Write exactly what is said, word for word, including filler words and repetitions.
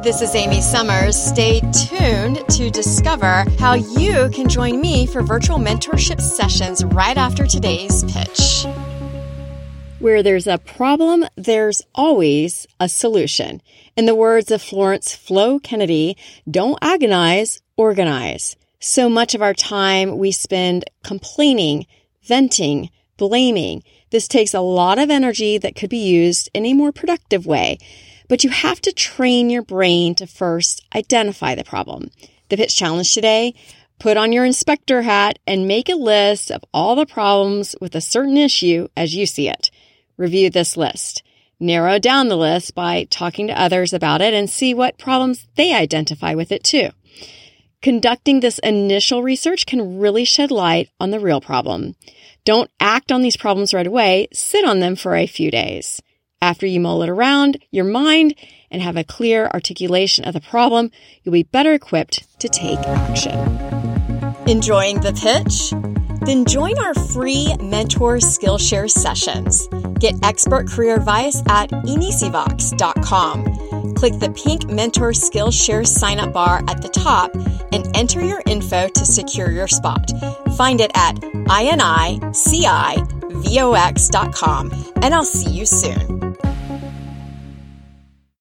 This is Amy Summers. Stay tuned to discover how you can join me for virtual mentorship sessions right after today's pitch. Where there's a problem, there's always a solution. In the words of Florence Flo Kennedy, don't agonize, organize. So much of our time we spend complaining, venting, blaming. This takes a lot of energy that could be used in a more productive way. But you have to train your brain to first identify the problem. The pitch challenge today, put on your inspector hat and make a list of all the problems with a certain issue as you see it. Review this list. Narrow down the list by talking to others about it and see what problems they identify with it too. Conducting this initial research can really shed light on the real problem. Don't act on these problems right away. Sit on them for a few days. After you mull it around your mind and have a clear articulation of the problem, you'll be better equipped to take action. Enjoying the pitch? Then join our free Mentor Skillshare sessions. Get expert career advice at inisivox dot com. Click the pink Mentor Skillshare sign-up bar at the top and enter your info to secure your spot. Find it at inicivox dot com, and I'll see you soon.